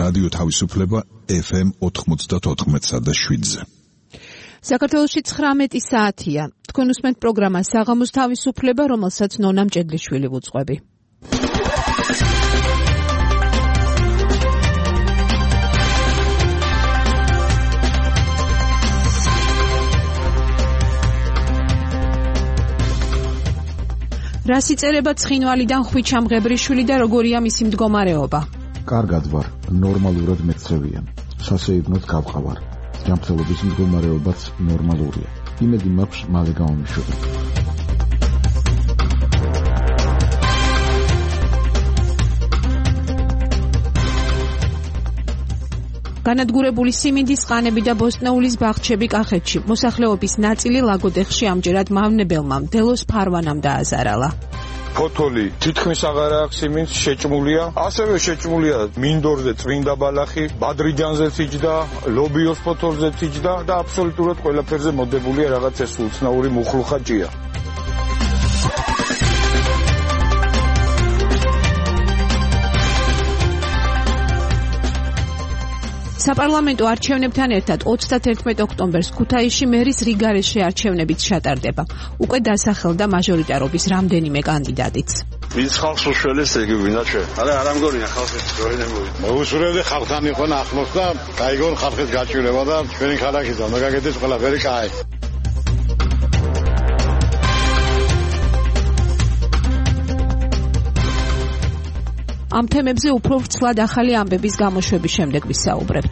რადიო თავისუფლება FM 94.7-ზე. საქართველოში 19 საათია. თქვენ უსმენთ პროგრამას საღამოს თავისუფლება, რომელსაც ნონა მჭედლიშვილი ვუძღვები. რას იწერება ცხინვალიდან ხვიჩამღებრიშვილი და როგორია მისი მდგომარეობა? კარგად ვარ, ნორმალურად მეცრევიან. სასეირნოდ გავყავარ. ჯანმრთელობის მდგომარეობაც ნორმალურია. იმედი მაქვს მალე გამომიშვება. განადგურებული სიმინდის ყანები და ბოსტნეულის ბაღჩები კახეთში. მოსახლეობის ნაწილი ლაგოდეხში ამჯერად მავნებელმა მდელოს ფარვანამ დააზარალა. ფოთოლი თითქმის აღარ აქვს სიმინდს, შეჭმულია. ასევე შეჭმულია მინდორზე წმინდა ბალახი, ბადრიჯანზე თიჯდა, ლობიოს ფოთოლზე თიჯდა და აბსოლუტურად ყველაფერზე მოდებულია რაღაც ეს უცნაური მუხლუხაჭია. საპარლამენტო არჩევნებთან ერთად 31 ოქტომბერს ქუთაისში მერის რიგარეშე არჩევნებიც ჩატარდება. უკვე დასახელდა მაჟორიტარობის რამდენიმე კანდიდატიც. ვინც ხალხს უშველეს იგი ვინაჩვე. არა მგონია ხალხის ძორინებული. მოუსურვებდი ხალხთან იყო ახლოს და გაიგონ ხალხის გაჭირება და ჩვენი ქალაქიდან მოგაგეთეს ყველაფერი კაი. ამ თემებზე უფრო ვრცლად ახალი ამბების გამოშვების შემდეგ ვისაუბრებთ.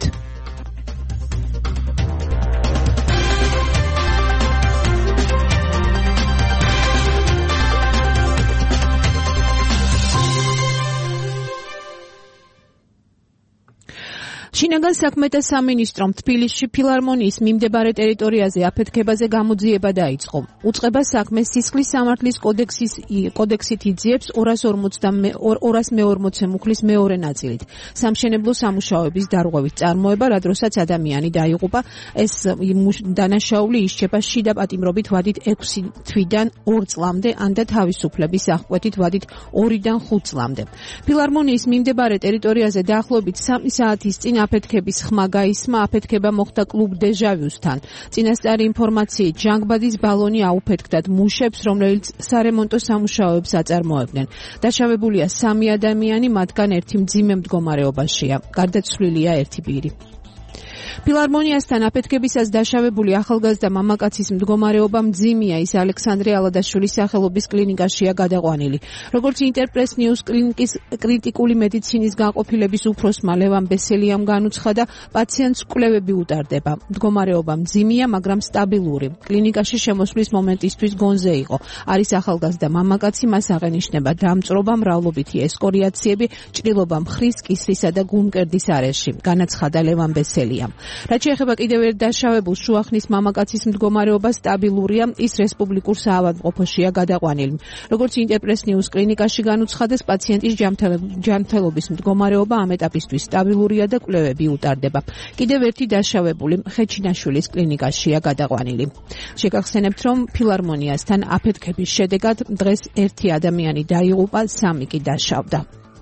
შინაგან საქმეთა სამინისტრომ თბილისში ფილარმონიის მიმდებარე ტერიტორიაზე აფეთქებაზე გამოძიება დაიწყო. უწყება საქმეს სისხლის სამართლის კოდექსით იძიებს 240 მუხლის მეორე ნაწილით. სამშენებლო სამუშაოების დარღვევით წარმოება, რა დროსაც ადამიანი დაიღუპა, ეს დანაშაული ისჩება შიდა პატიმრობით ვადით 6 თვიდან 2 წლამდე, ან და თავისუფლების აღკვეთით ვადით 2-დან 5 წლამდე. ფილარმონიის მიმდებარე ტერიტორიაზე დაახლოებით 3 საათის წინ აფეთქების ხმა გაისმა. აფეთქება მოხდა კლუბ დეჟავიუსთან. წინასწარი ინფორმაციით ჟანგბადის ბალონი აუფეთქდათ მუშებს, რომლებიც სარემონტო სამუშაოებს აწარმოებდნენ. დაშავებულია 3 ადამიანი, მათგან ერთი მძიმე მდგომარეობაშია. გარდაცვლილია ერთი პირი. ფილარმონიასთან აფეთქებისას დაშავებული ახალგაზრდა მამაკაცის მდგომარეობა მძიმეა, ის ალექსანდრე ალადაშვილის სახელობის კლინიკაშია გადაყვანილი. როგორც ინტერპრეს ნიუს კლინიკის კრიტიკული მედიცინის განყოფილების უფროსმა ლევან ბესელიამ განუცხადა, პაციენტს კვლევები უტარდება. მდგომარეობა მძიმეა, მაგრამ სტაბილური. კლინიკაში შემოსვლის მომენტისთვის გონზე იყო. არის ახალგაზრდა მამაკაცი, მას აღენიშნება დამწრობა, მრავლობითი ესკორიაციები, ჭრილობა მხრის, კისრისა და გულმკერდის არეში, განაცხადა ლევან ბესელიამ. რაც შეეხება კიდევ ერთ დაშავებულ შუახნის მამაკაცის მდგომარეობა სტაბილურია, ის რესპუბლიკურ საავადმყოფოშია გადაყვანილი. როგორც ინტერპრეს ნიუს კლინიკაში განუცხადეს, პაციენტის ჯანმრთელობის მდგომარეობა ამ ეტაპისთვის სტაბილურია და კვლევები უტარდება. კიდევ ერთი დაშავებული ხეჩინაშვილის კლინიკაშია გადაყვანილი. შეგახსენებთ, რომ ფილარმონიასთან აფეთქების შედეგად დღეს ერთი ადამიანი დაიღუპა, 3 კი დაშავდა.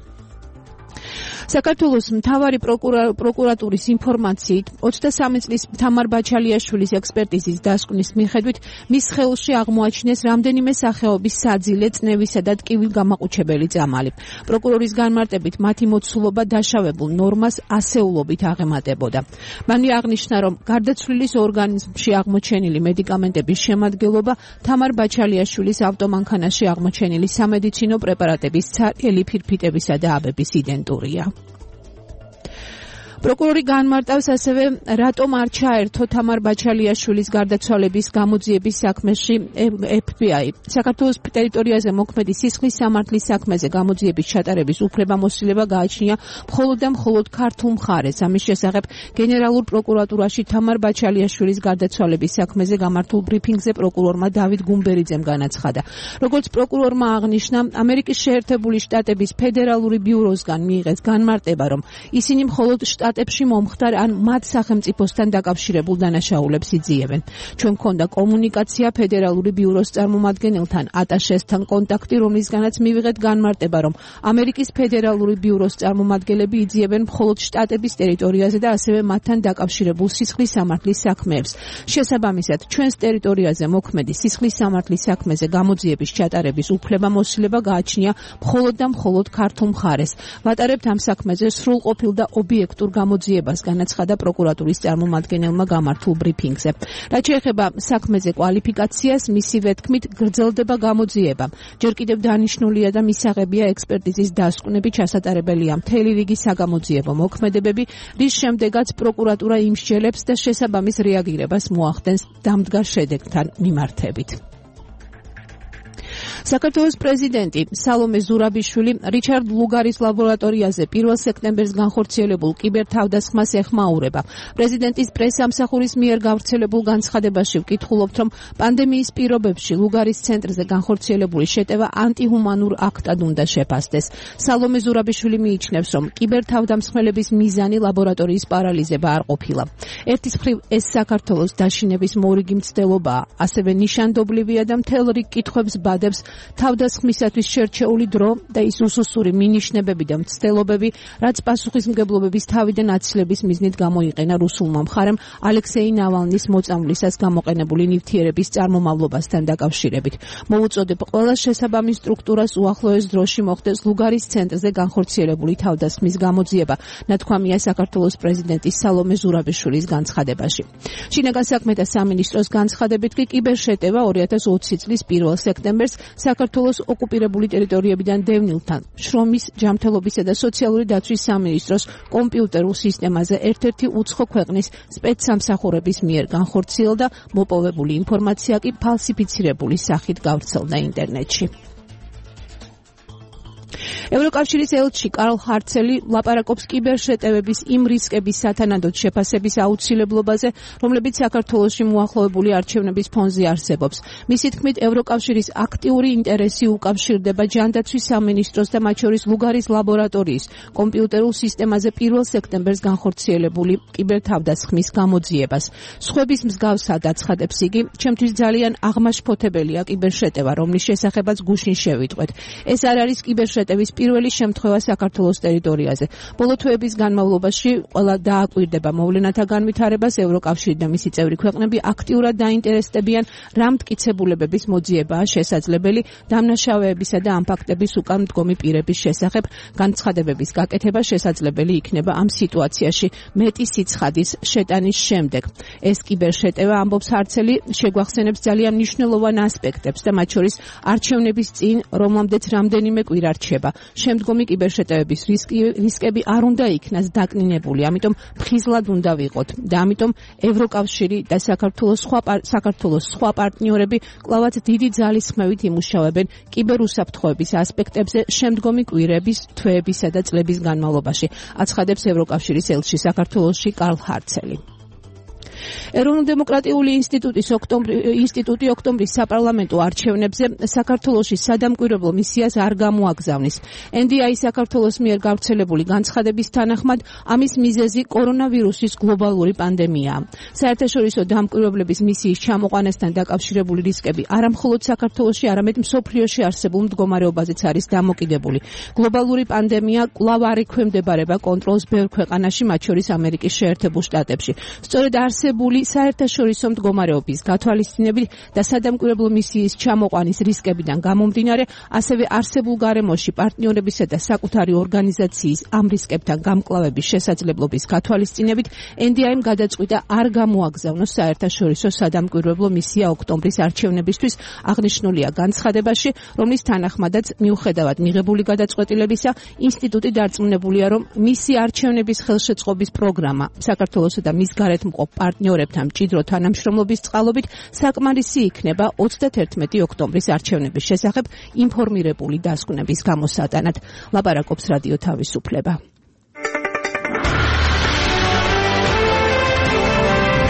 საქართველოს მთავარი პროკურატურის ინფორმაციით 23 წლის თამარ ბაჩალიაშვილის ექსპერტიზის დასკვნის მიხედვით მის ხელში აღმოაჩინეს რამდენიმე სახეობის საძილე, წნევისა და ტკივილგამაყუჩებელი წამალი. პროკურორის განმარტებით მათი მოცულობა დაშავებულ ნორმას ასეულობით აღემატებოდა. მან აღნიშნა, რომ გარდაცვლილის ორგანიზმში აღმოჩენილი მედიკამენტების შემადგენლობა თამარ ბაჩალიაშვილის ავტომანქანაში აღმოჩენილი სამედიცინო პრეპარატების ცარიელი ფირფიტებისა და აბების იდენტურია. პროკურორი განმარტავს ასევე, რატომ არ ჩაერთო თამარ ბაჩალიაშვილის გარდაცვალების გამოძიების საქმეში FBI. საქართველოს ტერიტორიაზე მოქმედი სისხლის სამართლის საქმეზე გამოძიების ჩატარების უფლებამოსილება გააჩნია მხოლოდ და მხოლოდ ქართულ მხარეს. ამის შესახებ გენერალურ პროკურატურაში თამარ ბაჩალიაშვილის გარდაცვალების საქმეზე გამართულ ბრიფინგზე პროკურორმა დავით გუმბერიძემ განაცხადა. როგორც პროკურორმა აღნიშნა, ამერიკის შეერთებული შტატების ფედერალური ბიუროსგან მიიღეს განმარტება, რომ ისინი მხოლოდ შტატებში მომხდარ ან მათ სახელმწიფოსთან დაკავშირებულ დანაშაულებს იძიებენ. ჩვენ გქონდა კომუნიკაცია ფედერალური ბიუროს წარმომადგენელთან, ატაშესთან კონტაქტი, რომლისგანაც მივიღეთ განმარტება, რომ ამერიკის ფედერალური ბიუროს წარმომადგენლები იძიებენ მხოლოდ შტატების ტერიტორიაზე და ასევე მათთან დაკავშირებულ სისხლის სამართლის საქმეებს. შესაბამისად, ჩვენს ტერიტორიაზე მოქმედი სისხლის სამართლის საქმეზე გამოძიების ჩატარების უფლებამოსილება გააჩნია მხოლოდ და მხოლოდ ქართულ მხარეს. ვატარებთ ამ საქმეზე სრულყოფილ და ობიექტურ გამოძიებას, განაცხადა პროკურატურის წარმომადგენელმა გამართულ ბრიფინგზე. რაც შეეხება საქმეზე კვალიფიკაციას, მისივე თქმით გრძელდება გამოძიება. ჯერ კიდევ დანიშნულია და მისაღებია ექსპერტიზის დასკვნები ჩასატარებელია მთელი რიგი საგამოძიებო მოქმედებები, რის შემდეგაც პროკურატურა იმსჯელებს და შესაბამის რეაგირებას მოახდენს დამდგარ შედეგთან მიმართებით. საქართველოს პრეზიდენტი სალომე ზურაბიშვილი რიჩარდ ლუგარის ლაბორატორიაზე 1 სექტემბერს განხორციელებულ კიბერთავდასხმას ეხმაურება. პრეზიდენტის პრესამსახურის მიერ გავრცელებულ განცხადებაში ვკითხულობთ, რომ პანდემიის პირობებში ლუგარის ცენტრზე განხორციელებული შეტევა ანტიჰუმანურ აქტად უნდა შეფასდეს. სალომე ზურაბიშვილი მიიჩნევს, რომ კიბერთავდამსხმელების მიზანი ლაბორატორიის პარალიზება არ ყოფილა. ერთის მხრივ ეს საქართველოს დაშინების მორიგი მცდელობაა, ასევე ნიშანდობლივია და მთელ რიგ კითხვებს ბადებს თავდასხმისათვის შერჩეული დრო და ის უსუსური მინიშნებები და მცდელობები, რაც პასუხისმგებლობების თავიდან აცილების მიზნით გამოიყენა რუსულმა მხარემ ალექსეი ნავალნის მოწამვლისას გამოყენებული ნივთიერების წარმომავლობასთან დაკავშირებით. მოვუწოდებ ყველა შესაბამის სტრუქტურას უახლოეს დროში მოხდეს ლუგარის ცენტრზე განხორციელებული თავდასხმის გამოძიება, ნათქვამია საქართველოს პრეზიდენტის სალომე ზურაბიშვილის განცხადებაში. შინაგან საქმეთა სამინისტროს განცხადებით კი კიბერშეტევა 2020 წლის 1 სექტემბერს საქართველოს ოკუპირებული ტერიტორიებიდან დევნილთან შრომის, ჯანმრთელობისა და სოციალური დაცვის სამინისტროს კომპიუტერულ სისტემაზე ერთ-ერთი უცხო ქვეყნის სპეცსამსახურების მიერ განხორციელდა, მოპოვებული ინფორმაცია კი ფალსიფიცირებული სახით გავრცელდა ინტერნეტში. ევროკავშირის ელჩი კარლ ჰარცელი ლაპარაკობს კიბერშეტევების იმ რისკების სათანადოდ შეფასების აუცილებლობაზე, რომლებიც საქართველოში მოახლოებული არჩევნების ფონზე არსებობს. მისი თქმით, ევროკავშირის აქტიური ინტერესი უკავშირდება ჯანდაცვის სამინისტროს და მათ შორის ლუგარის ლაბორატორიის კომპიუტერულ სისტემაზე 1 სექტემბერს განხორციელებული კიბერთავდასხმის გამოძიებას. სხვების მსგავსად აცხადებს იგი, ჩემთვის ძალიან აღმაშფოთებელია კიბერშეტევა, რომლის შესახებაც გუშინ შევიტყვეთ. ეს არ არის კიბერშეტევის პირველი შემთხვევა საქართველოს ტერიტორიაზე. ბოლო თვეების განმავლობაში ყველა დააკვირდება მოვლენათა განვითარებას, ევროკავშირი და მისი წევრი ქვეყნები აქტიურად დაინტერესდებიან, რა მტკიცებულებების მოძიებაა შესაძლებელი დამნაშავეებისა და ამ ფაქტების უკან მდგომი პირების შესახებ. განცხადებების გაკეთება შესაძლებელი იქნება ამ სიტუაციაში მეტი სიცხადის შეტანის შემდეგ. ეს კიბერშეტევა, ამბობს ჰარცელი, შეგვახსენებს ძალიან მნიშვნელოვან ასპექტებს და მათ შორის არჩევნების წინ, რომლამდეც რამდენიმე კვირა რჩება. შემდგომი კიბერშეტევების რისკები არ უნდა იქნას დაკნინებული, ამიტომ ფხიზლად უნდა ვიყოთ და ამიტომ ევროკავშირი და საქართველოს სხვა პარტნიორები კვლავაც დიდი ძალისხმევით იმუშავებენ კიბერუსაფრთხოების ასპექტებზე შემდგომი კვირების, თვეებისა და წლების განმავლობაში, აცხადებს ევროკავშირის ელჩი საქართველოში კარლ ჰარცელი. ეროვნულ-დემოკრატიული ინსტიტუტი ოქტომბრის საპარლამენტო არჩევნებზე საქართველოში სადამკვირვებლო მისიას არ გამოაგზავნის. NDI საქართველოს მიერ გავრცელებული განცხადების თანახმად, ამის მიზეზი კორონავირუსის გლობალური პანდემიაა. საერთაშორისო დამკვირვებლების მისიის ჩამოყვანასთან დაკავშირებული რისკები არამხოლოდ საქართველოში, არამედ მსოფლიოში არსებულ მდგომარეობაზეც არის დამოკიდებული. გლობალური პანდემია კვლავ არ ექვემდებარება კონტროლს ბევრ ქვეყანაში, მათ შორის ამერიკის შეერთებულ შტატებში. სწორედ საერთაშორისო მდგომარეობის გათვალისწინებით და სადამკვირვებლო მისიის ჩამოყვანის რისკებიდან გამომდინარე, ასევე არსებულ გარემოში პარტნიორებისა და საკუთარი ორგანიზაციის ამ რისკებთან გამკლავების შესაძლებლობის გათვალისწინებით, NDI-მ გადაწყვიტა არ გამოაგზავნოს საერთაშორისო სადამკვირვებლო მისია ოქტომბრის არჩევნებისთვის, აღნიშნულია განცხადებაში, რომლის თანახმადაც მიუხედავად მიღებული გადაწყვეტილებისა, ინსტიტუტი დარწმუნებულია, რომ მისი არჩევნების ხელშეწყობის პროგრამა საქართველოსა და მის გარეთ მყოფ პარტნიორებთან მჭიდრო თანამშრომლობის წყალობით საკმარისი იქნება 31 ოქტომბრის არჩევნების შესახებ ინფორმირებული დასკვნების გამოსატანად. ლაპარაკობს რადიო თავისუფლება.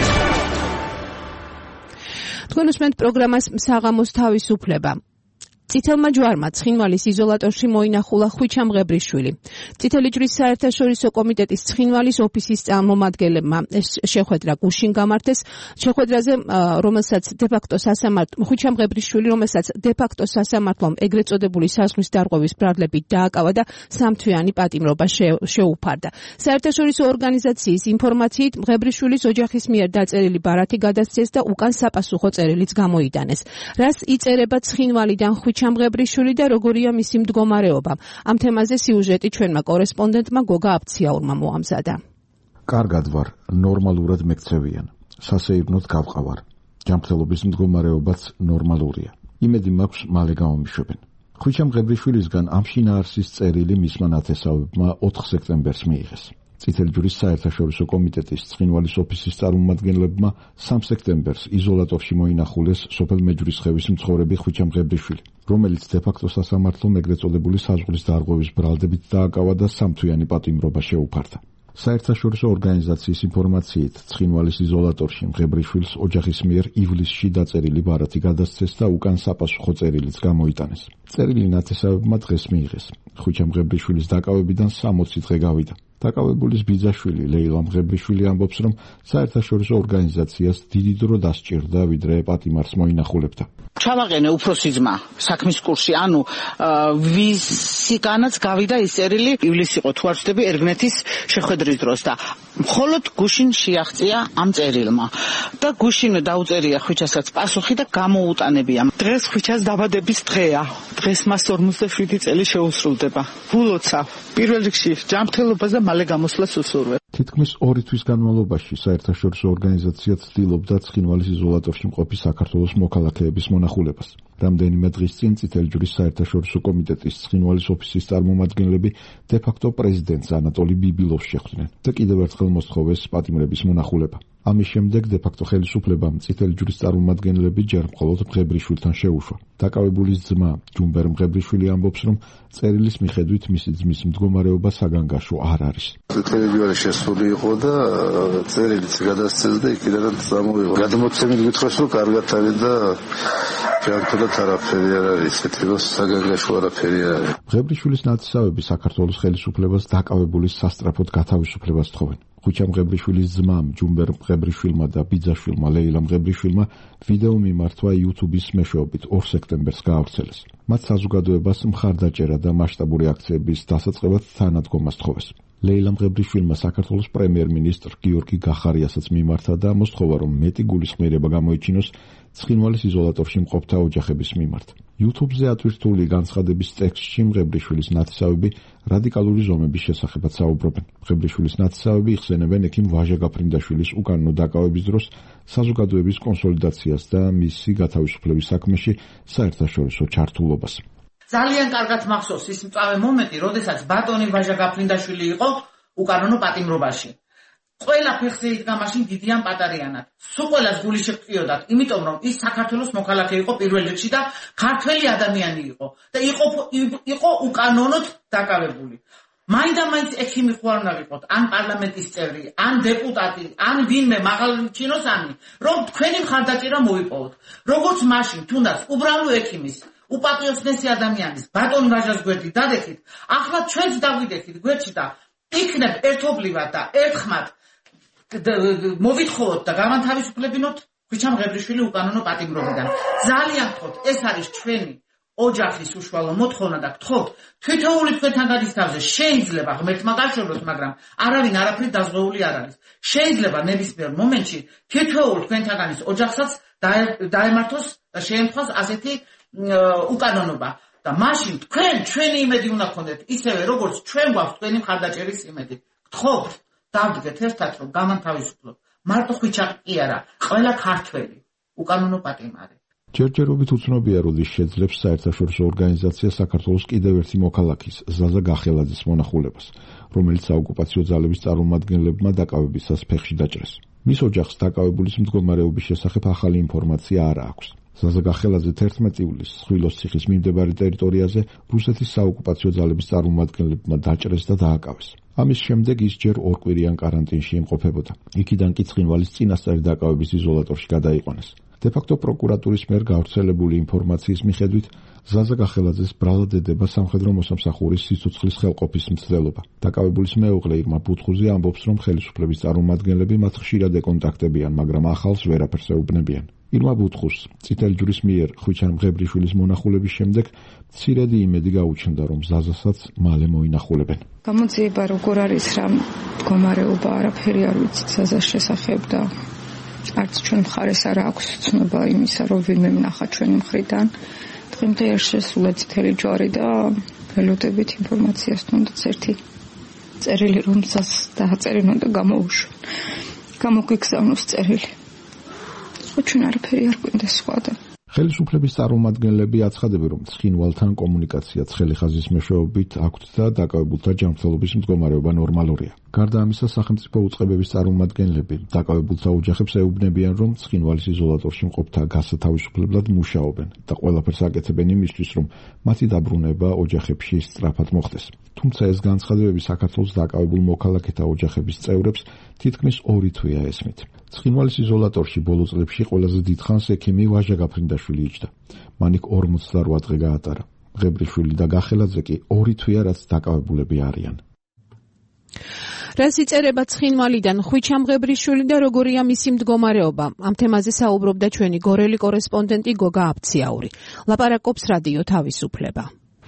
თქვენ უსმენთ პროგრამას საღამოს თავისუფლება. წითელმა ჯვარმა ცხინვალის იზოლატორში მოინახულა ხვიჩა მღებრიშვილი. წითელი ჯვრის საერთაშორისო კომიტეტის ცხინვალის ოფისის წარმომადგენლებმა ეს შეხვედრა გუშინ გამართეს. შეხვედრაზე, რომელსაც დე-ფაქტო სასამართლომ ხვიჩა მღებრიშვილი, რომელსაც დე-ფაქტო სასამართლომ ეგრეთ წოდებული საზღვრის დარღვევის ბრალდებით დააკავა და სამთვიანი პატიმრობა შეუფარდა. საერთაშორისო ორგანიზაციის ინფორმაციით მღებრიშვილის ოჯახის მიერ დაწერილი ბარათი გადასცეს და უკან საპასუხო წერილიც გამოიტანეს. რას იწერება ცხინვალიდან ხვიჩა მღებრიშვილი და როგორია მისი მდგომარეობა? ამ თემაზე სიუჟეტი ჩვენმა კორესპონდენტმა გოგა აბციაურმა მოამზადა. კარგად ვარ, ნორმალურად მეკცევიან. სასეირნოდ გავყავარ. ჯანმრთელობის მდგომარეობაც ნორმალურია. იმედი მაქვს მალე გამომიშვებენ. ხვიჩა მღებრიშვილისგან ამ შინაარსის წერილი მისმა ნათესავებმა 4 სექტემბერს მიიღეს. წითელი ჯვრის საერთაშორისო კომიტეტის ცხინვალის ოფისის წარმომადგენლებმა 3 სექტემბერს იზოლატორში მოინახულეს სოფელ მეჯვრისხევის მცხოვრები ხვიჩა მღებრიშვილი, რომელიც დე-ფაქტო სასამართლომ ეგრეთ წოდებული საზღვრის დარღვევის ბრალდებით დააკავა და სამთვიანი პატიმრობა შეუფარდა. საერთაშორისო ორგანიზაციის ინფორმაციით, ცხინვალის იზოლატორში მღებრიშვილს ოჯახის მიერ ივლისში დაწერილი ბარათი გადასცეს და უკან საპასუხო წერილიც გამოიტანეს. წერილი ნათესავებმა დღეს მიიღეს. ხვიჩა მღებრიშვილის დაკავებიდან 60 დღე გავიდა. დაკავებულის ბიძაშვილი ლეილა მღებრიშვილი ამბობს, რომ საერთაშორისო ორგანიზაციას დიდი დრო დასჭირდა, ვიდრე პატიმარს მოინახულებდა. ჩავაყენე უფროსი ძმა საქმის კურსი, ანუ ვისგანაც გავიდა ის წერილი, ივლისი იყო თუ არ ვცდები, ერგნეთის შეხვედრის დროს და მხოლოდ გუშინ შეაღწია ამ წერილმა და გუშინ დაუწერია ხვიჩასაც პასუხი და გამოუტანებია. დღეს ხვიჩას დაბადების დღეა. დღეს მას 47 წელი შეუსრულდება. გულოცავ პირველ რიგში ჯანმრთელობას და მალე გამოსვლას უსურვებ. თითქმის 2 თვის განმავლობაში საერთაშორისო ორგანიზაცია ცდილობდა ცხინვალის იზოლატორში მყოფი საქართველოს მოქალაქეების მონახულებას. რამდენიმე დღის წინ წითელი ჯვრის საერთაშორისო კომიტეტის ცხინვალის ოფისის წარმომადგენლები დე-ფაქტო პრეზიდენტს ანატოლი ბიბილოვს შეხვდნენ და კიდევ ერთხელ მოსთხოვეს პატიმრების მონახულება. ამის შემდეგ დე-ფაქტო ხელისუფლებამ წითელი ჯვრის წარმომადგენლები ჯერ მხოლოდ მღებრიშვილთან შეუშვა. დაკავებულის ძმა ჯუმბერ მღებრიშვილი ამბობს, რომ წერილის მიხედვით მისი ძმის მდგომარეობა საგანგაშო არ არის. წითელი ჯვარი შესული იყო და წერილიც გადასცეს და იქიდანაც წამოვიღო. გადმოცემით გითხრას, რომ კარგად არის და ჯანმრთელად არაფერი არ არის, ესეთი რომ საგანგაშო არაფერი არ არის. მღებრიშვილის ნათესავები საქართველოს ხელისუფლებას დაკავებულის სასტრაფოდ გათავისუფლებას თხოვენ. ხვიჩა მღებრიშვილის ძმამ ჯუმბერ მღებრიშვილმა და ბიძაშვილმა ლეილა მღებრიშვილმა ვიდეო მიმართვა YouTube-ის მეშვეობით 2 სექტემბერს გაავრცელეს. მათ საზოგადოებას მხარდაჭერა და მასშტაბური აქციების დასაწყებად თანადგომას თხოვეს. ლეილა მღებრიშვილმა საქართველოს პრემიერ-მინისტრ გიორგი გახარიასაც მიმართა და მოსთხოვა, რომ მეტი გულისხმიერება გამოიჩინოს ცხინვალის იზოლატორში მყოფთა ოჯახების მიმართ. YouTube-ზე ატვირთული განცხადების ტექსტში მღებრიშვილის ნათესავები რადიკალური ზომების შესახებაც საუბრობენ. მღებრიშვილის ნათესავები იხსენებენ ექიმ ვაჟა გაფრინდაშვილის უკანონო დაკავების დროს საზოგადოების კონსოლიდაციას და მისი გათავისუფლების საქმეში საერთაშორისო ჩართულობას. ძალიან კარგად მახსოვს ის მწვავე მომენტი, როდესაც ბატონი ვაჟა გაფრინდაშვილი იყო უკანონო პატიმრობაში. ყველა ფეხზე იდგა მაშინ დიდიან პატარიანად. სულ ყველას გული შეგვწიოდათ, იმიტომ რომ ის საქართველოს მოქალაქე იყო პირველ რიგში და ქართველი ადამიანი იყო და იყო უკანონოდ დაკავებული. მაინდა-მაინც ექიმი ხო არ უნდა ვიყოთ, ან პარლამენტის წევრი, ან დეპუტატი, ან ვინმე მაღალი ჩინოსანი, რომ თქვენი მხარდაჭერა მოიპოვოთ. როგორც მაშინ, თუნდაც უბრალო ექიმის უპატრიოტიზმი ადამიანის ბატონ ვაჟას გვერდით დადექით, ახლა ჩვენც დავიდექით გვერდში და იქნებ ერთობლივად და ერთხმად მოვითხოვოთ და გამანთავისუფლებინოთ ხვიჩა მღებრიშვილი უკანონო პატიმრობიდან. ძალიან გთხოვთ, ეს არის ჩვენი ოჯახის უშუალო მოთხოვნა და გთხოვთ, თითოეული თქვენთან გადის თავზე, შეიძლება ღმერთმა გაშვებოთ, მაგრამ არავინ არაფრით დაზღვეული არ არის. შეიძლება ნებისმიერ მომენტში თითოეულ თქვენთაგანის ოჯახსაც დაემართოს და შეემთხვას ასეთი უკანონობა და მაშინ თქვენ ჩვენი იმედი უნდა გქონდეთ, ისევე როგორც ჩვენ გვაქვს თქვენი მხარდაჭერის იმედი. გთხოვთ, დავდგეთ ერთად, რომ გამანთავისუფლოთ. მარტო ხვიჩა კი არა, ყველა ქართველი უკანონო პატიმარი. ჯერჯერობით უცნობია, როდის შეძლებს საერთაშორისო ორგანიზაცია საქართველოს კიდევ ერთი მოქალაქის, ზაზა გახელაძის მონახულებას, რომელიც საოკუპაციო ძალების წარმომადგენლებმა დაკავებისას ფეხში დაჭრეს. მის ოჯახს დაკავებულის მდგომარეობის შესახებ ახალი ინფორმაცია არ აქვს. ზაზა გახელაძე 11 ივლისს ხვილოს ციხის მიმდებარე ტერიტორიაზე რუსეთის საოკუპაციო ძალების წარმომადგენლებმა დაჭრეს და დააკავეს. ამის შემდეგ ის ჯერ 2 კვირიან კარანტინში იმყოფებოდა. იქიდან კი ცხინვალის წინასწარი დაკავების იზოლატორში გადაიყვანეს. დე-ფაქტო პროკურატურის მიერ გავრცელებული ინფორმაციის მიხედვით ზაზა გახელაძეს ბრალად ედება სამხედრო მოსამსახურის სიცოცხლის ხელყოფის მცდელობა. დაკავებულის მეუღლე ირმა ბუთხუზი ამბობს, რომ ხელისუფლების წარმომადგენლები მათ ხშირად ეკონტაქტებიან, მაგრამ ახალს ვერაფერს ეუბნებიან. ირმა ბუთხუზს წითელი ჯვრის მიერ ხვიჩან მღებრიშვილის მონახულების შემდეგ მცირედი იმედი გაუჩნდა, რომ ზაზასაც მალე მოინახულებენ. გამოძიება როგორ არის, რა მდგომარეობა, არაფერი არ ვიცით ზაზას შესახებ და არც ჩვენ მხარეს არ აქვს ცნობა იმისა, რომ ვინმე ნახა ჩვენი მხრიდან. დღემდე არ შესულა წითელი ჯვარი და ველოდებით ინფორმაციას თუნდაც ერთი წერილი რომ დააწერინონ და გამოუშვენ. გამოგვიგზავნოს წერილი. ჩვენ არაფერი არ გვინდა სხვა და ხელისუფლების წარმომადგენლები აცხადებენ, რომ ცხინვალთან კომუნიკაცია ცხელი ხაზის მეშვეობით აქვთ და დაკავებულთა ჯანმრთელობის მდგომარეობა ნორმალურია. გარდა ამისა, სახელმწიფო უწყებების წარმომადგენლები დაკავებულთა ოჯახებს ეუბნებიან, რომ ცხინვალის იზოლატორში მყოფთა გასათავისუფლებლად მუშაობენ და ყველაფერს აკეთებენ იმისთვის, რომ მათი დაბრუნება ოჯახებში სწრაფად მოხდეს. თუმცა ეს განცხადებები საქართველოს დაკავებულ მოქალაქეთა ოჯახების წევრებს თითქმის 2 თვეა ესმით. ცხინვალის იზოლატორში ბოლო წლებში ყველაზე დიდხანს ექიმი ვაჟა გაფრინდაშვილი იჯდა. მან იქ 48 დღე გაატარა. მღებრიშვილი და გახელაძე კი 2 თვეა რაც დაკავებულები არიან. რას იწერება ცხინვალიდან ხვიჩა მღებრიშვილი და როგორია მისი მდგომარეობა? ამ თემაზე საუბრობდა ჩვენი გორელი კორესპონდენტი გოგა აფციაური. ლაპარაკობს რადიო თავისუფლება.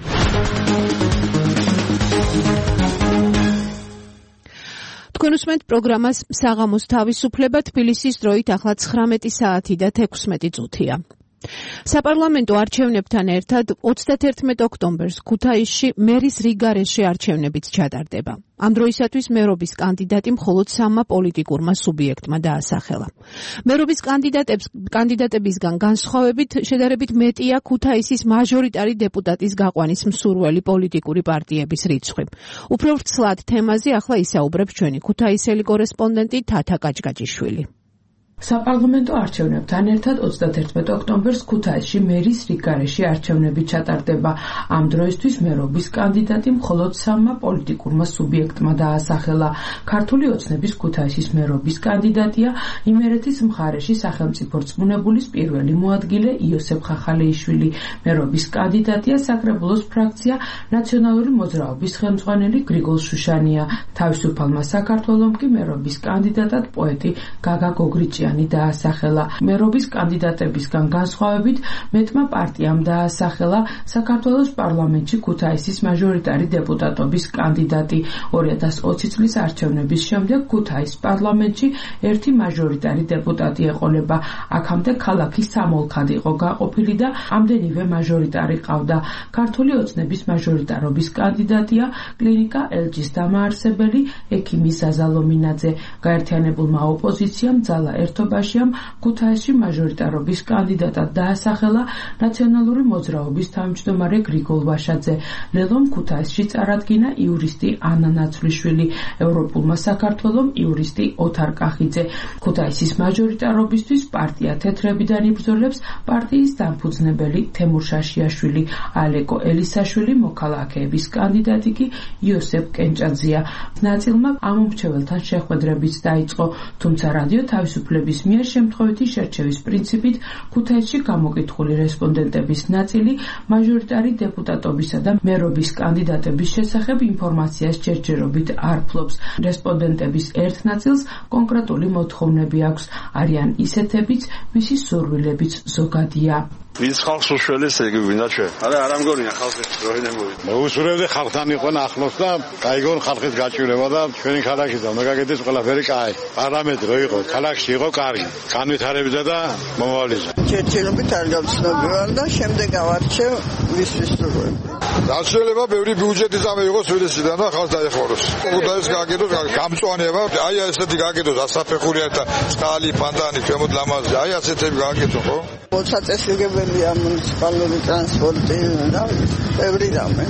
თქვენ უსმენთ პროგრამას საღამოს თავისუფლება, თბილისის დროით ახლა 19 საათი და 16 წუთია. საპარლამენტო არჩევნებთან ერთად 31 ოქტომბერს ქუთაისში მერის რიგარეში არჩევნებიც ჩატარდება. ამ დროისათვის მერობის კანდიდატი მხოლოდ 3 პოლიტიკურმა სუბიექტმა დაასახელა. მერობის კანდიდატებისგან განსხვავებით შედარებით მეტია ქუთაისის მაჟორიტარი დეპუტატის გაყვანის მსურველი პოლიტიკური პარტიების რიცხვი. უფრო ვრცლად თემაზე ახლა ისაუბრებს ჩვენი ქუთაისელი კორესპონდენტი თათა კაჭკაჭიშვილი. საპარლამენტო არჩევნებთან ერთად 31 ოქტომბერს ქუთაისში მერის რიგარეში არჩევნები ჩატარდება. ამ დროისთვის მერობის კანდიდატი მხოლოდ 3 პოლიტიკურმა სუბიექტმა დაასახელა. ქართული ოცნების ქუთაისის მერობის კანდიდატია იმერეთის მხარეში სახელმწიფო რწმუნებულის პირველი მოადგილე იოსებ ხახალეიშვილი. მერობის კანდიდატია საკრებულოს ფრაქცია ნაციონალური მოძრაობის ხელმძღვანელი გრიგოლ შუშანია. თავისუფალმა საქართველომ კი მერობის კანდიდატად პოეტი გაგა გოგრიჭი დაასახელა. მერობის კანდიდატებისგან განსხვავებით მეტმა პარტიამ დაასახელა საქართველოს პარლამენტში ქუთაისის მაჟორიტარი დეპუტატობის კანდიდატი. 2020 წლის არჩევნების შემდეგ ქუთაისის პარლამენტში ერთი მაჟორიტარი დეპუტატი ეყოლება. აქამდე ქალაქი სამოლქად იყო გაყოფილი და ამდენივე მაჟორიტარი ყავდა. ქართული ოცნების მაჟორიტარობის კანდიდატია კლინიკა ელჯის დამაარსებელი ექიმი ზაზა ლომინაძე. გაერთიანებულმა ოპოზიციამ ძალა ერთობაშიამ ქუთაისში მაჟორიტარობის კანდიდატად დაასახელა ნაციონალური მოძრაობის თავმჯდომარე გრიგოლ ვაშაძე. ლელომ ქუთაისში წარადგინა იურისტი ანა ნაცვლიშვილი, ევროპულმა საქართველომ იურისტი ოთარ კახიძე. ქუთაისის მაჟორიტარობისთვის პარტია თეთრებიდან იბრძოლებს პარტიის დამფუძნებელი თემურ შაშიაშვილი, ალეკო ელისაშვილი, მოქალაქეების კანდიდატი კი იოსებ კენჭაძეა. ნაწილმა ამომრჩეველთან შეხვედრებიც დაიწყო, თუმცა რადიო თავისუფლების მიერ შემთხვევითი შერჩევის პრინციპით ქუთაისში გამოკითხული რესპონდენტების ნაწილი მაჟორიტარი დეპუტატობისა და მერობის კანდიდატების შესახებ ინფორმაციას ჯერჯერობით არ ფლობს. რესპონდენტების ერთ ნაწილს კონკრეტული მოთხოვნები აქვს, არიან ისეთებიც, ვისი სურვილებიც ზოგადია. ვინც ხალხს უშველეს ეგ ვინა ჩვენ. არა მგონია ხალხი როინემოვი. მოუსურვებდი ხალხთან იყვნენ ახლოს და გაიგონ ხალხის გაჭირება და ჩვენი ქალაქი და მეგაგედეს ყველაფერი კაი. პარლამენტი რო იყო, ქალაქში იყო კარგი. განვითარებისა და მომავლისა. ჯერჯერობით არ გავცნობივარ და შემდეგ ავარჩევ ვისთვის სურვილი. დასრულება ბევრი ბიუჯეტი წამეიღოს ვიდესიდან და ხალხს დაეხმაროს. ქუთაისს გააკეთოს გამწვანება, აი ესეთი გააკეთოს ასაფეხურია და წყალი, ფანტანი, ქვემოთ ლამაზი, აი ასეთები გააკეთო, ხო? მოწაწესრიგებელია მუნიციპალური ტრანსპორტი და ბევრი რამე.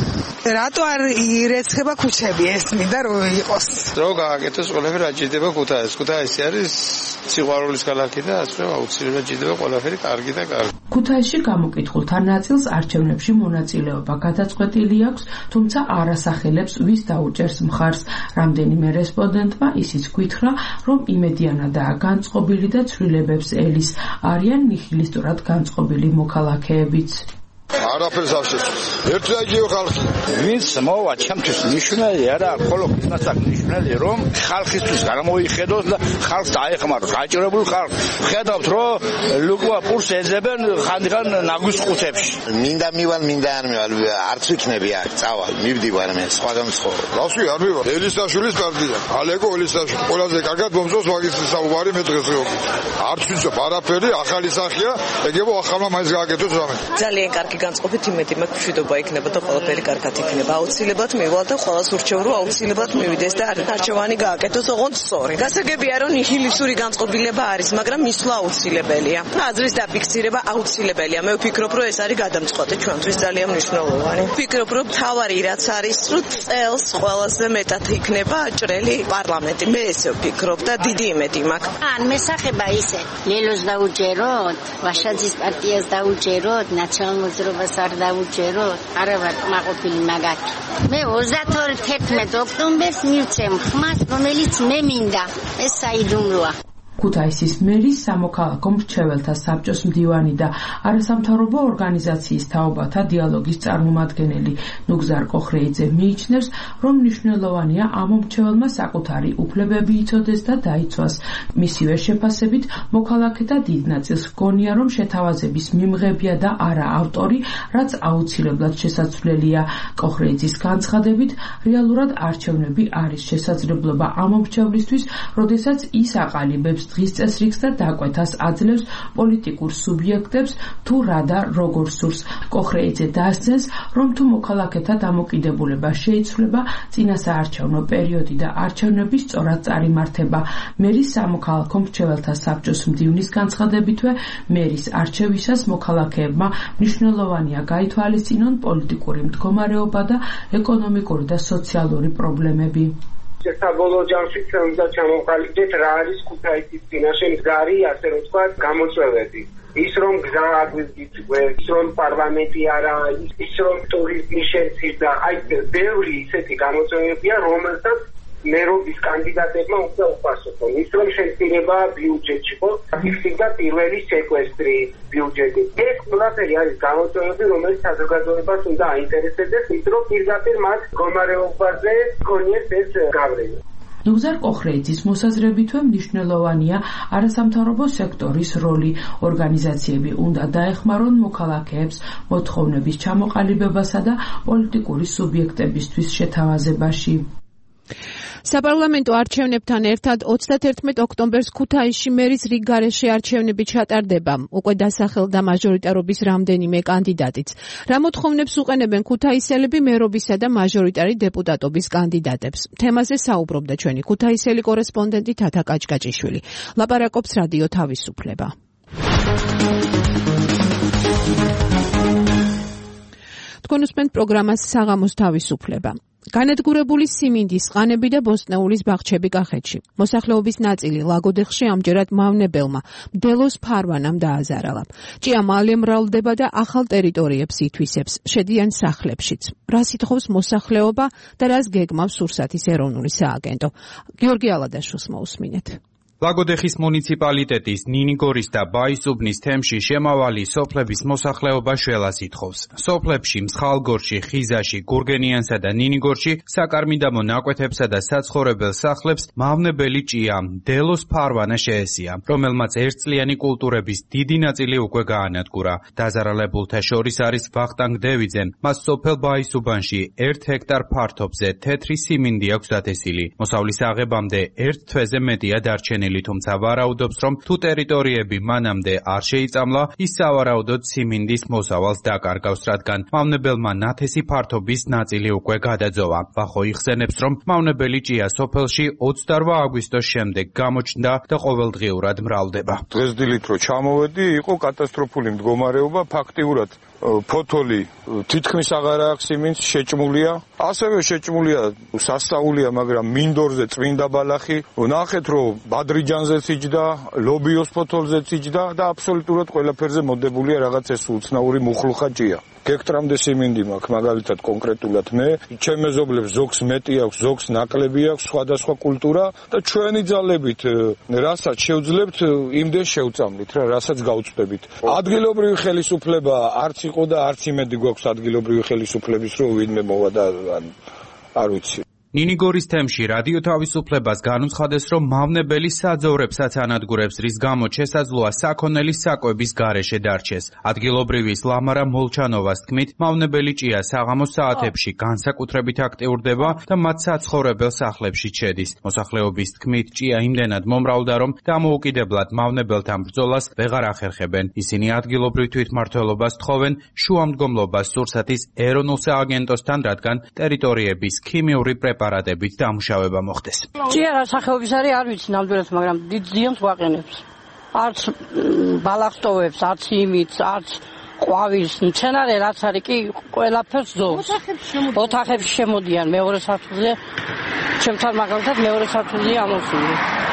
რატო არ ირეცხება ქუჩები ეს მინდა რომ იყოს. რო გააკეთოს ყველაფერი რა ჭირდება ქუთაისს. ქუთაისი არის სიყვარულის ქალაქი და ასე აუცილებლად ჭირდება ყველაფერი კარგი და კარგი. ქუთაისში გამოკითხულთა ნაწილს არჩევნებში მონაწილეობა გადაწყვეტილი აქვს, თუმცა არ ასახელებს ვის დაუჭერს მხარს. რამდენიმე რესპონდენტმა ისიც გითხრა, რომ იმედიანადაა განწყობილი და ცვლილებებს ელის. არიან ნიჰილისტურად განწყობილი მოქალაქეებიც. არაფერს არ შეცვლის. ერთი და იგივე ხალხი. ვინც მოვა ჩემთვის მნიშვნელია არა, ხოლო იმას აქვს მნიშვნელია, რომ ხალხისთვის გამოიხედოს და ხალხს აეხმაროს, გაჭირებული ხალხს. ხედავთ, რომ ლუკვა პურს ეძებენ ხანდახან ნაგვის ყუთებში. მინდა მივალ, მინდა არ მივალ, არც ვიქნები აქ, წავალ, მივდივარ მე სხვაგან სხვა. რასვი არ მივალ. ელისაშვილის პარტია. ალეგო ელისაშვილი. ყველაზე კარგად მომწონს მაგისტრის საუბარი მე დღეს ვიყავ. არც ვიცნობ არაფერი, ახალი სახეა, ეგებო ახალმა მაინც გააკეთოს რამე. ძალიან კარგი განწყობით იმედი მაქვს მშვიდობა იქნება და ყველაფერი კარგად იქნება. აუცილებლად მივალ და ყველას ურჩევ რომ აუცილებლად მივიდეს და არჩევანი გააკეთოს ოღონდ სწორი. გასაგებია რომ ნიჰილისტური განწყობილება არის, მაგრამ მისვლა აუცილებელია. აზრის დაფიქსირება აუცილებელია. მე ვფიქრობ რომ ეს არის გადამწყვეტი ჩვენთვის ძალიან მნიშვნელოვანი. ვფიქრობ რომ თავარი რაც არის, რომ წელს ყველაზე მეტად იქნება ჭრელი პარლამენტი. მე ესე ვფიქრობ და დიდი იმედი მაქვს. მესახება ისე ლელოს დაუჯეროთ, ვაშაძის პარტიას დაუჯეროთ, ნაციონალ-მოძრაობას არ დაუჯეროთ, არა ვარ მაყოფილი მაგათი. მე 31 ოქტომბერს მივცემ ხმას, რომელიც მე მინდა. ეს საიდუმლოა. ქუთაისის მერის სამოქალაქო მრჩეველთა საბჭოს მდივანი და არასამთავრობო ორგანიზაციის თაობათა დიალოგის წარმომადგენელი ნუგზარ კოხრეიძე მიიჩნევს, რომ მნიშვნელოვანია ამ მომრჩეველმა საკუთარი უფლებები იცოდეს და დაიცვას. მისივე შეფასებით, მოქალაქეთა დიდ ნაწილს ჰგონია, რომ შეთავაზების მიმღებია და არა ავტორი, რაც აუცილებლად შესაძლებელია. კოხრეიძის განცხადებით, რეალურად არჩევნები არის შესაძლებლობა ამ მომრჩევლისთვის, როდესაც ის აყალიბებს დღის წესრიგს და დაკვეთას აძლევს პოლიტიკურ სუბიექტებს თუ რა და როგორ სურს. კოხრეიძე დასძენს, რომ თუ მოქალაქეთა დამოკიდებულება შეიცვლება, წინასაარჩევნო პერიოდი და არჩევნების სწორად წარიმართება. მერის სამოქალაქო მრჩეველთა საბჭოს მდივნის განცხადებითვე, მერის არჩევისას მოქალაქეებმა მნიშვნელოვანია გაითვალისწინონ პოლიტიკური მდგომარეობა და ეკონომიკური და სოციალური პრობლემები. საბოლოო ჯამში უნდა ჩამოყალიბდეთ რა არის ქუთაისის წინაშე მდგარი, ასე რომ ვთქვათ, გამოწვევები. ის რომ გზა აგვიზგიცვე, ის რომ პარლამენტი არა, ის რომ ტურიზმი შემცირდა, აი ბევრი ისეთი გამოწვევებია, რომელსაც მერობის კანდიდატებმა უნდა უპასუხონ. ის რომ შემცირება ბიუჯეტში, ხო? ფიქსირდა პირველი სეკვესტრი ბიუჯეტით. ეს ყველაფერი არის გამოწვევები, რომელიც საზოგადოებას უნდა აინტერესებდეს, ის რომ პირდაპირ მათ მდგომარეობაზე გქონიეს ეს გავლენა. ნუგზარ კოხრეიძის მოსაზრებითვე მნიშვნელოვანია არასამთავრობო სექტორის როლი. ორგანიზაციები უნდა დაეხმარონ მოქალაქეებს მოთხოვნების ჩამოყალიბებასა და პოლიტიკური სუბიექტებისთვის შეთავაზებაში. საპარლამენტო არჩევნებთან ერთად 31 ოქტომბერს ქუთაისში მერის რიგგარეშე არჩევნები ჩატარდება. უკვე დასახელდა მაჟორიტარობის რამდენიმე კანდიდატიც. რა მოთხოვნებს უყენებენ ქუთაისელები მერობისა და მაჟორიტარი დეპუტატობის კანდიდატებს? თემაზე საუბრობდა ჩვენი ქუთაისელი კორესპონდენტი თათა კაჭკაჭიშვილი. ლაპარაკობს რადიო თავისუფლება. თქვენ უსმენთ პროგრამას საღამოს თავისუფლება. განადგურებული სიმინდის, ყანები და ბოსტნეულის ბაღჩები კახეთში. მოსახლეობის ნაწილი ლაგოდეხში ამჯერად მავნებელმა მდელოს ფარვანამ დააზარალა. ჭია მალე მრავლდება და ახალ ტერიტორიებს ითვისებს, შედიან სახლებშიც. რას ითხოვს მოსახლეობა და რას გეგმავს სურსათის ეროვნული სააგენტო? გიორგი ალადაშვილს მოусმინეთ. ლაგოდეხის მუნიციპალიტეტის ნინიგორის და ბაისუბნის თემში შემავალი სოფლების მოსახლეობა შველას ითხოვს. სოფლებში მსხალგორში, ხიზაში, გურგენიანსა და ნინიგორში საკარმიდამო ნაკვეთებსა და საცხოვრებელ სახლებს მავნებელი ჭია მდელოს ფარვანა შეესია, რომელმაც ერთწლიანი კულტურების დიდი ნაწილი უკვე გაანადგურა. დაზარალებულთა შორის არის ვახტანგ დევიძე. მას სოფელ ბაისუბანში 1 ჰექტარ ფართობზე თეთრი სიმინდი აქვს დათესილი. მოსავლის აღებამდე 1 თვეზე მეტია დარჩენილი. თუმცა ვარაუდობს, რომ თუ ტერიტორიები მანამდე არ შეიწამლა, ის სავარაუდოდ სიმინდის მოსავალს დაკარგავს, რადგან მავნებელმა ნათესი ფართობის ნაწილი უკვე გადაძოვა. ვახო იხსენებს, რომ მავნებელი ჭია სოფელში 28 აგვისტოს შემდეგ გამოჩნდა და ყოველდღიურად მრავლდება. დღეს დილით რო ჩამოვედი, იყო კატასტროფული მდგომარეობა, ფაქტიურად ფოთოლი თითქმის აღარ აქვს იმის შეჭმულია. ასევე შეჭმულია სასწაულია, მაგრამ მინდორზე წმინდა ბალახი. ნახეთ რომ ბადრიჯანზეც იჯდა, ლობიოს ფოთოლზეც იჯდა და აბსოლუტურად ყველაფერზე მოდებულია რაღაც ეს უცნაური მუხლუხა ჭია. გექტრამდე სიმინდი მაქვს, მაგალითად კონკრეტულად მე, ჩემ მეზობლებს ზოგს მეტი აქვს, ზოგს ნაკლები აქვს, სხვადასხვა კულტურა და ჩვენი ძალებით რასაც შევძლებთ, იმდენ შევწამლით რა, რასაც გავწვდებით. ადგილობრივი ხელისუფლება არც იყო და არც იმედი გვაქვს ადგილობრივი ხელისუფლების რომ ვინმე მოვა და არ ვიცი. ნინიგორის თემში რადიო თავისუფლებას განუცხადეს, რომ მავნებელი საძოვრებსაც ანადგურებს, რის გამოც შესაძლოა საქონელი საკვების გარეშე დარჩეს. ადგილობრივის ლამარა მოლჩანოვას თქმით, მავნებელი ჭია საღამოს საათებში განსაკუთრებით აქტიურდება და მათ საცხოვრებელ სახლებში შედის. მოსახლეობის თქმით, ჭია იმდენად მომრავლდა, რომ დამოუკიდებლად მავნებელთან ბრძოლას ვეღარ ახერხებენ. ისინი ადგილობრივ თვითმმართველობას თხოვენ შუამდგომლობას სურსათის ეროვნულ სააგენტოსთან, რადგან ტერიტორიების ქიმიური პრეპარატებით დამუშავება მოხდეს. ჭია რა სახეობის არის არ ვიცი ნამდვილად, მაგრამ დიდ ზიანს გვაყენებს. არც ბალახს ტოვებს, არც იმits, არც ყვავის მცენარე რაც არის კი ყველაფერს ძოვს. ოთახებში შემოდიან მეორე სართულზე. ჩემთან მაგალითად მეორე სართულზე ამოსული.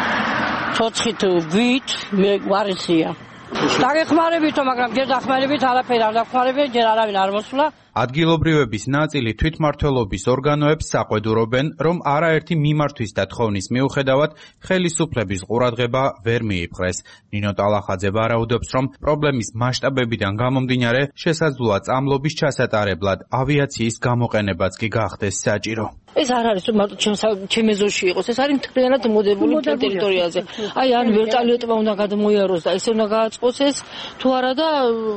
ცოცხით ვით მე გვარიცია. დაგეხმარებითო, მაგრამ ჯერ დახმარებით არაფერი არ დახმარებია, ჯერ არავინ არ მოსულა. ადგილობრივების ნაწილი თვითმმართველობის ორგანოებს საყვედურობენ, რომ არაერთი მიმართვის და თხოვნის მიუხედავად ხელისუფლების ყურადღება ვერ მიიპყრეს. ნინო ტალახაძე ვარაუდობს, რომ პრობლემის მასშტაბებიდან გამომდინარე შესაძლოა წამლობის ჩასატარებლად ავიაციის გამოყენებაც კი გახდეს საჭირო. ეს არ არის რომ მარტო ჩემ ეზოში იყოს, ეს არის მთლიანად მოდებული ტერიტორიაზე. აი ან ვერტალიოტმა უნდა გადმოიაროს და ესე უნდა გააწყოს ეს თუ არა და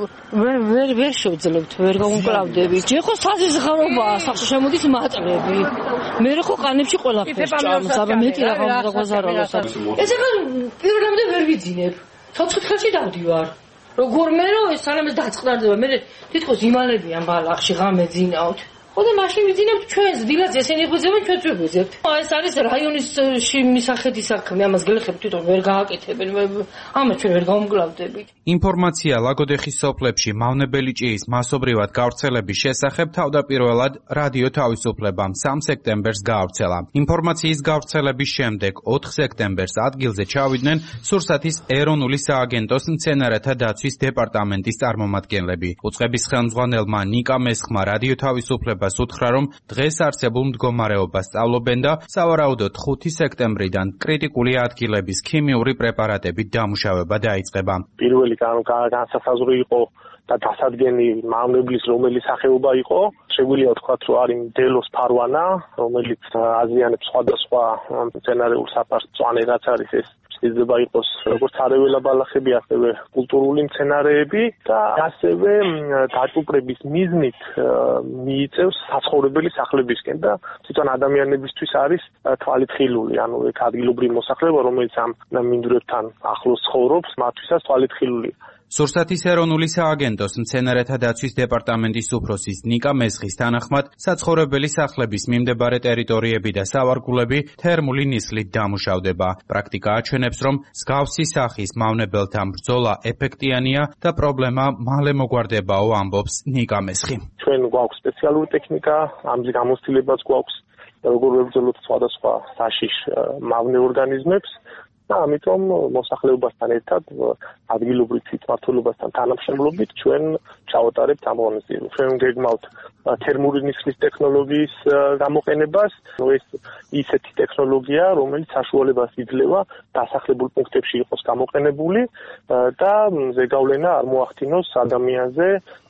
ვერ შევძლებთ, ვერ გავუმკლავდებით. ჯერ ხო საზღარობაა, სახში შემოდით მატლები. მე ხო ყანებში ყველაფერს ჭამს, აბა მეტი რაღაც უნდა გვაზარალოს. ეს ახლა პირველამდე ვერ ვიძინებ. 4 ხელში დავდივარ. როგორ მე რომ ეს სანამ ეს დაწყნარდება, მე თითქოს იმალებიან ბალახში ღამე ძინავთ. ხოდა მაშინ ვიძინებთ ჩვენს დილაც ესენი ღვიძებენ ჩვენც ვიღვიძებთ. ეს არის რაიონის მისახედი საქმე, ამას გელხებ თვითონ ვერ გააკეთებენ, ამას ჩვენ ვერ გავუმკლავდებით. ინფორმაცია ლაგოდეხის სოფლებში მავნებელი ჭიის მასობრივად გავრცელების შესახებ თავდაპირველად რადიო თავისუფლებამ 3 სექტემბერს გაავრცელა. ინფორმაციის გავრცელების შემდეგ 4 სექტემბერს ადგილზე ჩავიდნენ სურსათის ეროვნული სააგენტოს მცენარეთა დაცვის დეპარტამენტის წარმომადგენლები. უწყების ხელმძღვანელმა ნიკა მესხმა რადიო თავისუფლებას უთხრა, რომ დღეს არსებულ მდგომარეობას სწავლობენ და სავარაუდოდ 5 სექტემბრიდან კრიტიკული ადგილების ქიმიური პრეპარატებით დამუშავება დაიწყება. პირველი განსასაზღვრო იყო და დასადგენი მავნებლის რომელი სახეობა იყო. შეგვიძლია ვთქვათ, რომ არის მდელოს ფარვანა, რომელიც აზიანებს სხვადასხვა მცენარეულ საფარს მწვანე, რაც არის ეს შეიძლება იყოს როგორც არეველა ბალახები, ასევე კულტურული მცენარეები და ასევე დაჭუპრების მიზნით მიიწევს საცხოვრებელი სახლებისკენ და თვითონ ადამიანებისთვის არის თვალით ხილული, ანუ ეგ ადგილობრივი მოსახლეობა, რომელიც ამ მინდვრებთან ახლოს ცხოვრობს, მათთვისაც თვალით ხილულია. სურსათის ეროვნული სააგენტოს მცენარეთა დაცვის დეპარტამენტის უფროსის ნიკა მესხის თანახმად საცხოვრებელი სახლების მიმდებარე ტერიტორიები და სავარგულები თერმული ნისლით დამუშავდება. პრაქტიკა აჩვენებს, რომ მსგავსი სახის მავნებელთან ბრძოლა ეფექტიანია და პრობლემა მალე მოგვარდებაო, ამბობს ნიკა მესხი. ჩვენ გვაქვს სპეციალური ტექნიკა, ამის გამოცდილებაც გვაქვს, როგორ ვებრძოლოთ სხვადასხვა საშიშ მავნე ორგანიზმებს. და ამიტომ მოსახლეობასთან ერთად ადგილობრივ თვითმმართველობასთან თანამშრომლობით ჩვენ ჩავატარებთ ამ ღონისძიებას. ჩვენ გეგმავთ თერმული ნისლის ტექნოლოგიის გამოყენებას. ეს ისეთი ტექნოლოგია, რომელიც საშუალებას იძლევა დასახლებულ პუნქტებში იყოს გამოყენებული და ზეგავლენა არ მოახდინოს ადამიანზე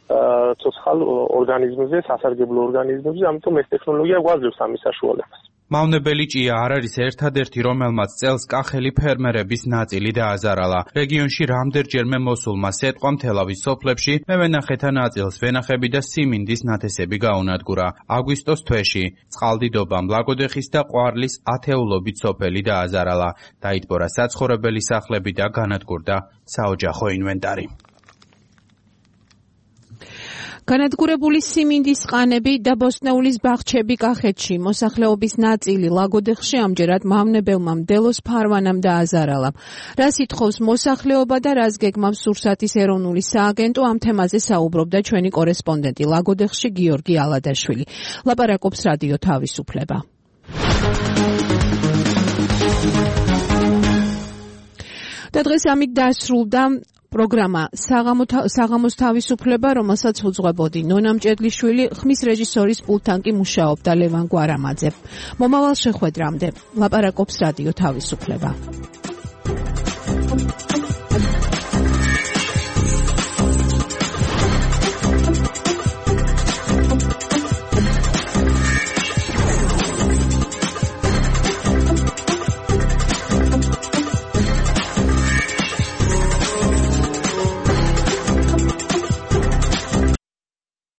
ცოცხალ ორგანიზმებზე, სასარგებლო ორგანიზმებზე, ამიტომ ეს ტექნოლოგია გვაძლევს ამის საშუალებას. მავნებელი ჭია არ არის ერთადერთი, რომელმაც წელს კახელი ფერმერების ნაწილი დააზარალა. რეგიონში რამდენჯერმე მოსულმა სეტყვამ თელავის სოფლებში მევენახეთა ნაწილს ვენახები და სიმინდის ნათესები გაუნადგურა. აგვისტოს თვეში წყალდიდობამ ლაგოდეხის და ყვარლის ათეულობით სოფელი დააზარალა. დაიტბორა საცხოვრებელი სახლები და განადგურდა საოჯახო ინვენტარი. განადგურებული siminდის ყანები და ბოსტნეულის ბაღჩები კახეთში, მოსახლეობის ნაწილი ლაგოდეხში ამჯერად მავნებელმა მდელოს ფარვანამ დააზარალა. რას ითხოვს მოსახლეობა და რას გეგმავს სურსათის ეროვნული სააგენტო, ამ თემაზე საუბრობდა ჩვენი კორესპონდენტი ლაგოდეხში გიორგი ალადაშვილი. ლაპარაკობს რადიო თავისუფლება. და დღეს ამით დასრულდა პროგრამა საღამოს თავისუფლება, რომელსაც უძღვებოდი ნონა მჭედლიშვილი, ხმის რეჟისორის პულტთან კი მუშაობდა ლევან გვარამაძე. მომავალ შეხვედრამდე ლაპარაკობს რადიო თავისუფლება.